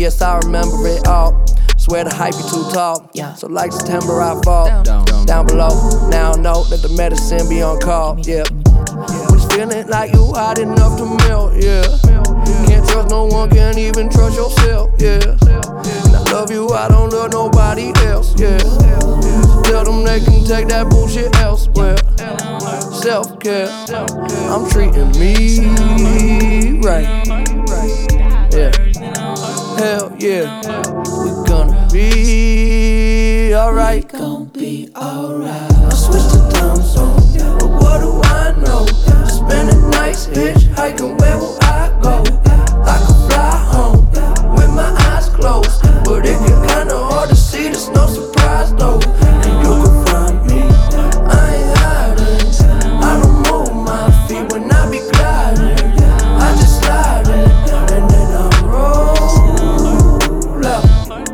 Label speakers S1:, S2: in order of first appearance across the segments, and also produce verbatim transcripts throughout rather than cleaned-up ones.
S1: yes, I remember it all. Swear the hype be too tall,
S2: yeah.
S1: So like September I fall
S2: down,
S1: down,
S2: down,
S1: down below. Now I know that the medicine be on call, yeah. When it's feeling like you hot enough to melt, yeah. Can't trust no one, can't even trust yourself, yeah. And I love you, I don't love nobody else, yeah. Tell them they can take that bullshit elsewhere. Self-care, I'm treating me right, yeah. Hell yeah, we gonna be alright.
S2: We gon' be alright.
S1: I switched the time zone, but what do I know? Spending nights hitchhiking, where will I go? I could fly home with my eyes closed, but it get kinda hard to see, there's no surprise though. And you can find me, I ain't hiding. I don't move my feet when I be gliding. I just slide in, and then I roll up.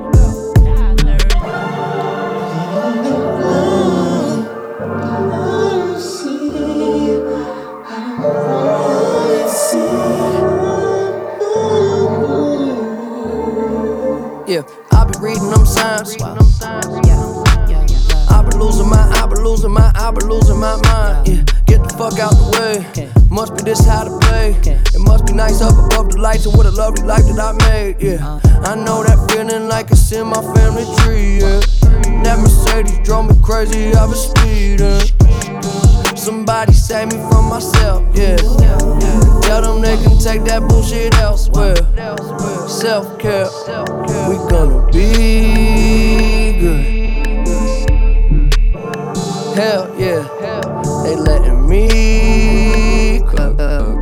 S1: Yeah, I be reading them signs. I be losing my, I be losing my, I be losing my mind. Yeah, get the fuck out the way. Must be this how to play. It must be nice up above the lights, and what a lovely life that I made. Yeah, I know that feeling like it's in my family tree. Yeah, that Mercedes drove me crazy, I was speeding. Somebody save me from myself. Yeah, tell them they can take that bullshit elsewhere. Self-care, we gonna be good. Hell yeah, they letting me clap.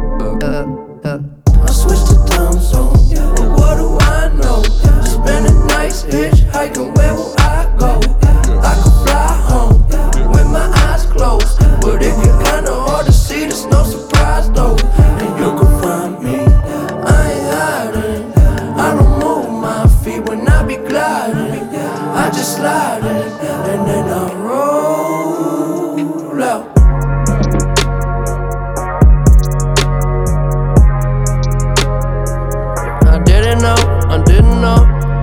S1: I switched the time zone, but what do I know? Spending nights hitchhiking, where will I go? I could fly home with my eyes closed, but it get kinda hard to see, there's no surprise though. And you can find me, I ain't hiding. I don't move my feet when I be gliding. I just slide in, and then I roll out. I didn't know, I didn't know.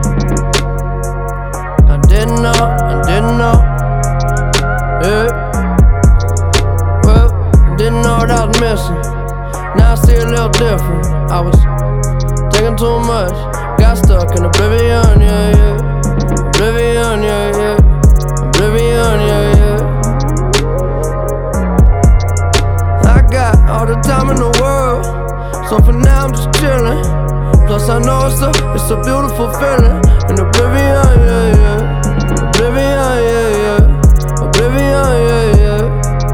S1: I didn't know, I didn't know. Yeah. Well, didn't know what I was missing. Now I see a little different. I was taking too much, got stuck in oblivion, yeah, yeah. Oblivion, yeah, yeah. Oblivion, yeah, yeah. I got all the time in the world, so for now I'm just chillin'. Plus I know it's a, it's a beautiful feeling. In oblivion, yeah, yeah. Oblivion, yeah, yeah. Oblivion, yeah, yeah.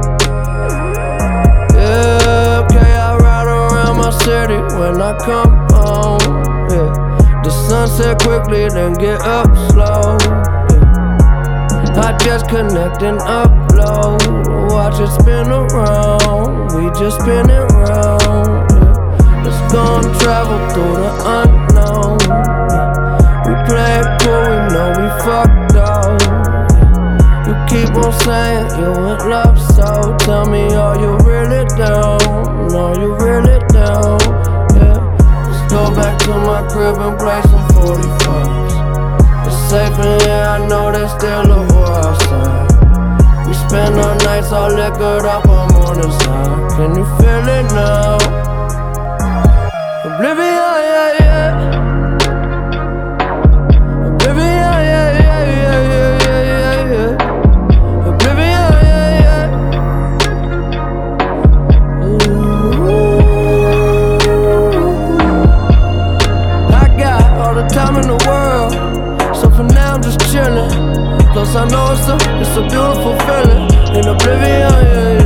S1: Yeah, okay, I ride around my city when I come home, yeah. The sunset quickly, then get up slow, yeah. I just connect and upload. Watch it spin around, we just spin it round, yeah. Let's go and travel through the unknown, yeah. We play it cool, we know we fucked up, yeah. You keep on saying you in love, so tell me, are you really down? Are you really down? Yeah. Let's go back to my crib and play some forty-fives. It's safe in here, I know there's still a war outside. We spend our nights all liquored up, I'm on the side. Can you feel it now? Oblivion, yeah, yeah. Oblivion, yeah, yeah, yeah, yeah, yeah, yeah. Oblivion, yeah, yeah. Ooh. I got all the time in the world, so for now I'm just chillin'. Plus I know it's a, it's a beautiful feeling. In oblivion, yeah, yeah.